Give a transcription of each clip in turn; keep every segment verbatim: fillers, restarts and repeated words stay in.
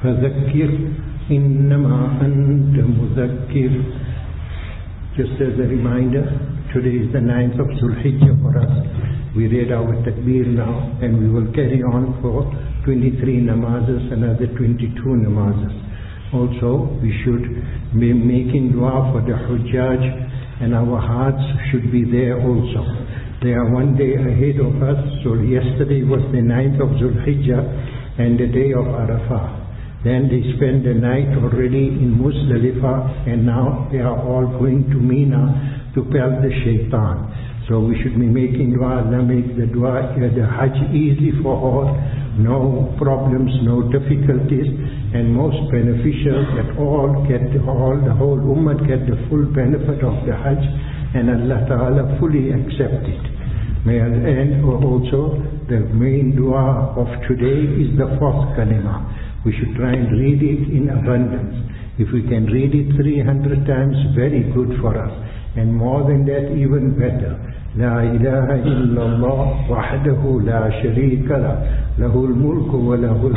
فذكر إنما أنت مذكر. Just as a reminder, today is the ninth of Zulhijjah for us. We read our takbir now, and we will carry on for twenty-three namazes, another twenty-two namazes. Also, we should be making dua for the Hujjaj, and our hearts should be there also. They are one day ahead of us. So yesterday was the ninth of Zulhijjah and the day of Arafah. Then they spend the night already in Muzdalifah, and now they are all going to Mina to pelt the shaitan. So we should be making dua, Allah make the dua, the Hajj easy for all, no problems, no difficulties, and most beneficial that all get, all the whole ummah get the full benefit of the Hajj, and Allah Ta'ala fully accept it. May, and also the main dua of today is the fourth kalima. We should try and read it in abundance. If we can read it three hundred times, very good for us. And more than that, even better. La ilaha illallah wahdahu la sharika la lahul mulku wa lahul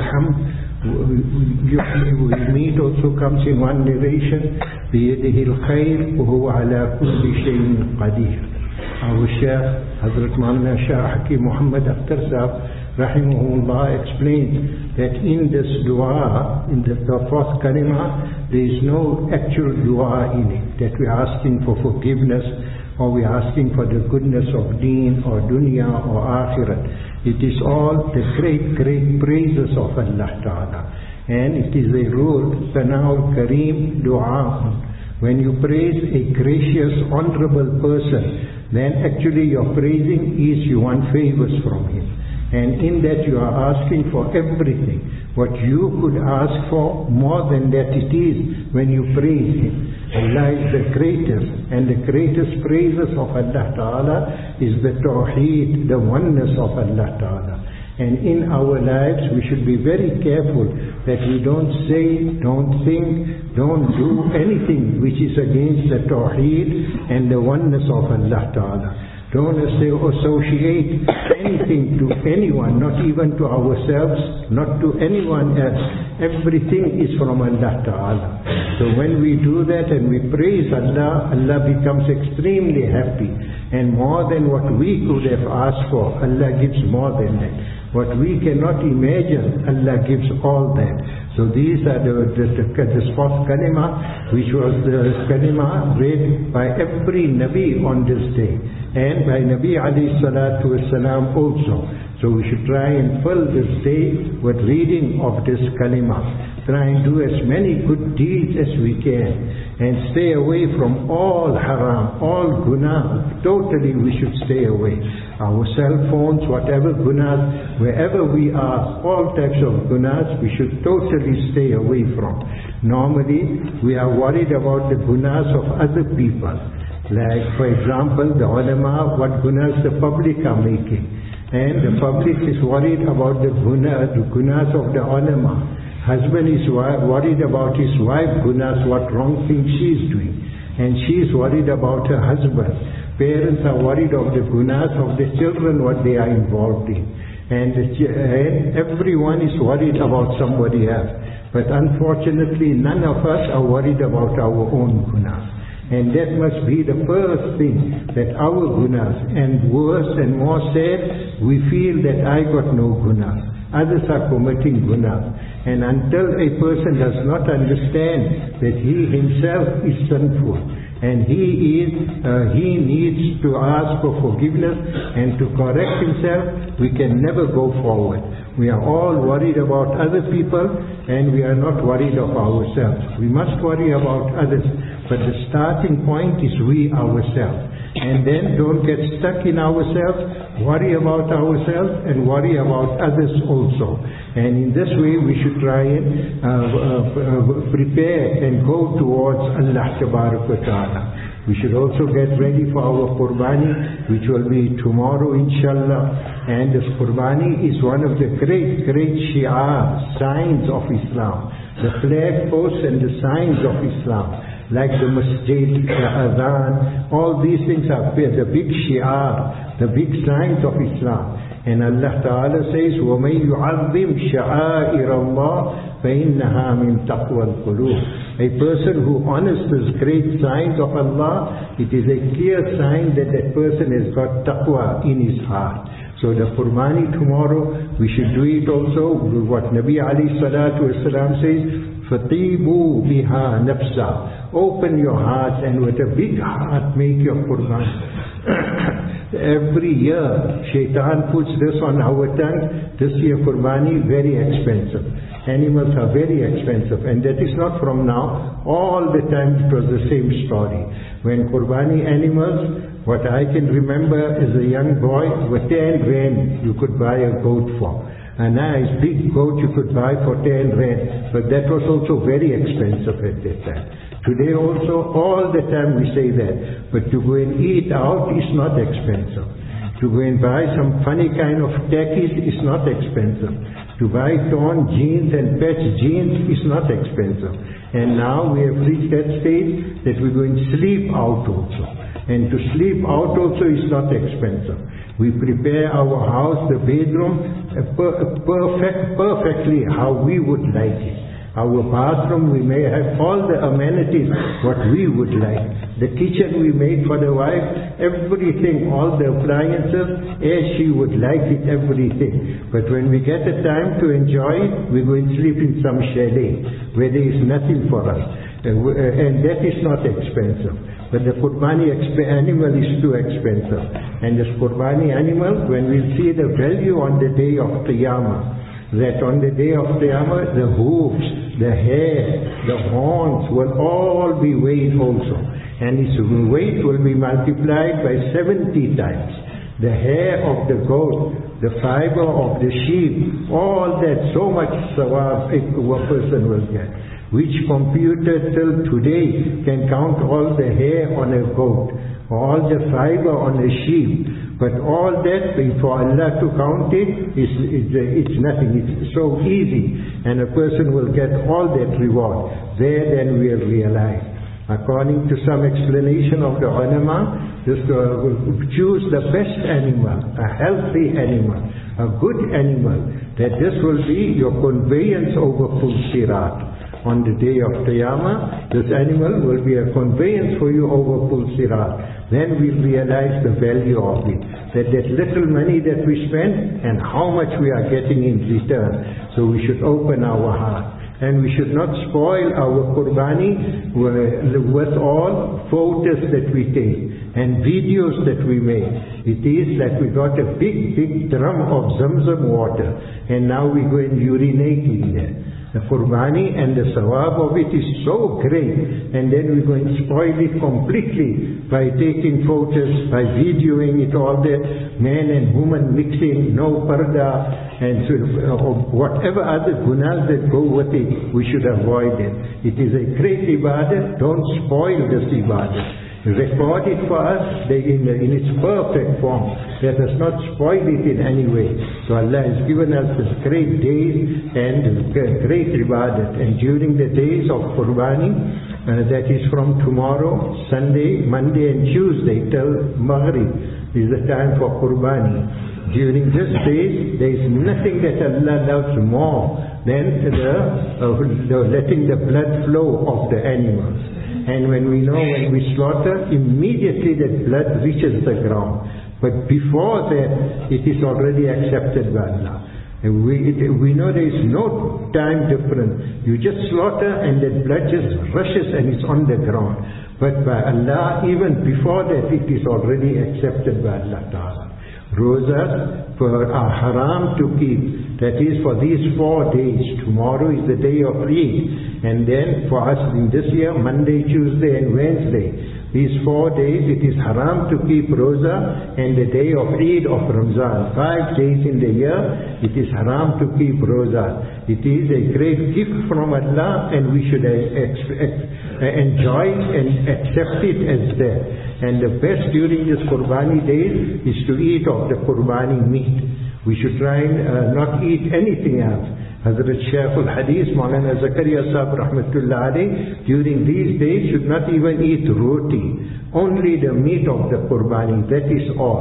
hamd. Usually meat also comes in one narration. Biyadihil khair wa huwa ala kulli shayin qadir. Our Shaykh, Hazrat Maulana Shah Hakim Muhammad Akhtar Sahab, Rahimahullah, explains that in this dua, in the, the fourth kalima, there is no actual dua in it, that we are asking for forgiveness, or we are asking for the goodness of deen, or dunya, or akhirat. It is all the great, great praises of Allah Ta'ala. And it is a rule, Sana'ul Kareem Du'a. When you praise a gracious, honorable person, then actually your praising is you want favors from him. And in that you are asking for everything. What you could ask for, more than that it is when you praise him. Allah is the greatest, and the greatest praises of Allah Ta'ala is the Tawheed, the oneness of Allah Ta'ala. And in our lives we should be very careful that we don't say, don't think, don't do anything which is against the Tawheed and the oneness of Allah Ta'ala. Don't associate anything to anyone, not even to ourselves, not to anyone else. Everything is from Allah Ta'ala. So when we do that and we praise Allah, Allah becomes extremely happy. And more than what we could have asked for, Allah gives more than that. What we cannot imagine, Allah gives all that. So these are the, the, the, the fourth kalima, which was the kalima read by every Nabi on this day, and by Nabi alayhi salatu wasalam also. So we should try and fill this day with reading of this kalima. Try and do as many good deeds as we can, and stay away from all haram, all guna. Totally we should stay away. Our cell phones, whatever gunas, wherever we are, all types of gunas, we should totally stay away from. Normally, we are worried about the gunas of other people. Like, for example, the ulama, what gunas the public are making. And the public is worried about the gunas, the gunas of the ulama. Husband is worried about his wife gunas, what wrong thing she is doing. And she is worried about her husband. Parents are worried of the gunas of the children, what they are involved in. And, the, and everyone is worried about somebody else. But unfortunately, none of us are worried about our own gunas. And that must be the first thing, that our gunas, and worse and more sad, we feel that I got no gunas. Others are committing gunas. And until a person does not understand that he himself is sinful, and he is, uh, he needs to ask for forgiveness and to correct himself, we can never go forward. We are all worried about other people, and we are not worried of ourselves. We must worry about others, but the starting point is we ourselves. And then don't get stuck in ourselves, worry about ourselves and worry about others also. And in this way we should try and uh, uh, prepare and go towards Allah Ta'ala. We should also get ready for our Qurbani, which will be tomorrow inshallah. And this Qurbani is one of the great, great shi'ar, signs of Islam. The flag posts and the signs of Islam. Like the masjid, the adhan, all these things are the big shi'ar, the big signs of Islam. And Allah Ta'ala says, وَمَن يُعَظِّمْ شَعَائِرَ اللَّهِ فَإِنَّهَا مِن تَقْوَى الْقُلُوبِ. A person who honors these great signs of Allah, it is a clear sign that that person has got taqwa in his heart. So the Qurbani tomorrow, we should do it also, what Nabi alayhi salatu wasalam says, فَطِيبُوا بِهَا نَفْسًا. Open your heart and with a big heart make your Qurbani. Every year, Shaitan puts this on our tongue. This year Qurbani, very expensive. Animals are very expensive, and that is not from now. All the time it was the same story. When Qurbani animals, what I can remember as a young boy, with ten rand you could buy a goat for. A nice big goat you could buy for ten rand, but that was also very expensive at that time. Today also, all the time we say that, but to go and eat out is not expensive. To go and buy some funny kind of tackies is not expensive. To buy torn jeans and patch jeans is not expensive. And now we have reached that stage that we're going to sleep out also. And to sleep out also is not expensive. We prepare our house, the bedroom, per perfect, perfectly how we would like it. Our bathroom, we may have all the amenities what we would like. The kitchen we make for the wife, everything, all the appliances as she would like it, everything. But when we get a time to enjoy it, we go and sleep in some chalet where there is nothing for us. And that is not expensive. But the Qurbani animal is too expensive. And this Qurbani animal, when we see the value on the day of Qiyamah, that on the day of Qiyamah, the hoofs, the hair, the horns will all be weighed also. And its weight will be multiplied by seventy times. The hair of the goat, the fiber of the sheep, all that, so much sawab a person will get. Which computer till today can count all the hair on a goat, all the fiber on a sheep. But all that, for Allah to count it, is, is, it's nothing. It's so easy. And a person will get all that reward. There then we'll realize. According to some explanation of the ulama, just uh, choose the best animal, a healthy animal, a good animal, that this will be your conveyance over full sirat. On the day of Qiyamah, this animal will be a conveyance for you over full sirat. Then we'll realize the value of it. That that little money that we spend and how much we are getting in return. So we should open our heart. And we should not spoil our Qurbani with all photos that we take and videos that we make. It is like we got a big, big drum of Zamzam water and now we go and urinate in there. The Qurbani and the sawab of it is so great, and then we're going to spoil it completely by taking photos, by videoing it all there, man and woman mixing, no parda, and so, uh, whatever other gunas that go with it, we should avoid it. It is a great ibadah, don't spoil this ibadah. Record it for us in, in its perfect form. Let us not spoil it in any way. So Allah has given us this great days and great ibadat. And during the days of Qurbani, uh, that is from tomorrow, Sunday, Monday and Tuesday till Maghrib is the time for Qurbani. During this days, there is nothing that Allah loves more than the, uh, the letting the blood flow of the animals. And when we know when we slaughter, immediately that blood reaches the ground. But before that, it is already accepted by Allah. And we, it, we know there is no time difference. You just slaughter and that blood just rushes and it's on the ground. But by Allah, even before that, it is already accepted by Allah Ta'ala. Rosas for are haram to keep. That is for these four days. Tomorrow is the day of Eid. And then for us in this year, Monday, Tuesday and Wednesday. These four days it is haram to keep Roza, and the day of Eid of Ramzan. Five days in the year it is haram to keep Roza. It is a great gift from Allah and we should enjoy it and accept it as that. And the best during this Qurbani days is to eat of the Qurbani meat. We should try and uh, not eat anything else. Hazrat Shaykh al-Hadith, Maulana Zakaria Sahib Rahmatullah Alayh, during these days should not even eat roti. Only the meat of the Qurbani, that is all.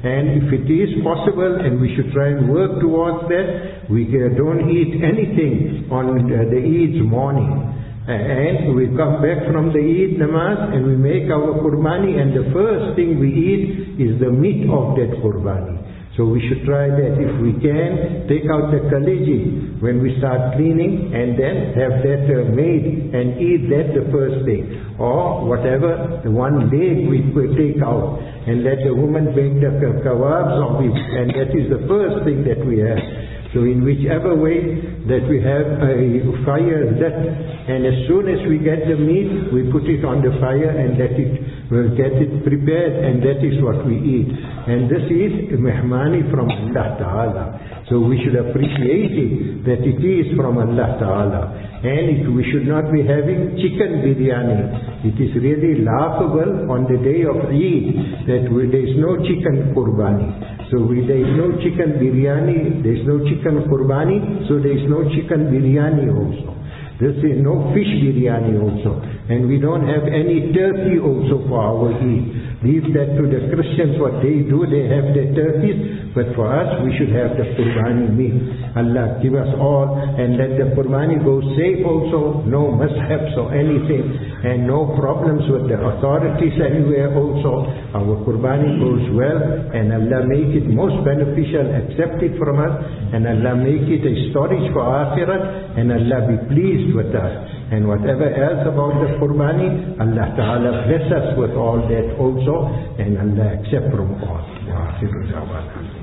And if it is possible, and we should try and work towards that, we uh, don't eat anything on uh, the Eid's morning. And we come back from the Eid namaz and we make our qurbani, and the first thing we eat is the meat of that qurbani. So we should try that if we can, take out the kaleji when we start cleaning, and then have that uh, made and eat that the first day. Or whatever, the one leg we take out and let the woman make the kebabs of it, and that is the first thing that we have. So in whichever way that we have a fire lit, and as soon as we get the meat, we put it on the fire and let it, we'll get it prepared, and that is what we eat. And this is mehmani from Allah Ta'ala. So we should appreciate it, that it is from Allah Ta'ala. And it, we should not be having chicken biryani. It is really laughable on the day of Eid that we, there is no chicken qurbani. So we, there is no chicken biryani, there is no chicken qurbani, so there is no chicken biryani also. There is no fish biryani also. And we don't have any turkey also for our Eid. Leave that to the Christians, what they do, they have their turkeys. But for us, we should have the qurbani meat. Allah give us all, and let the qurbani go safe also, no mishaps or anything, and no problems with the authorities anywhere also. Our qurbani goes well, and Allah make it most beneficial, accept it from us, and Allah make it a storage for akhirat, and Allah be pleased with us. And whatever else about the qurbani, Allah Ta'ala bless us with all that also, and Allah accept from all.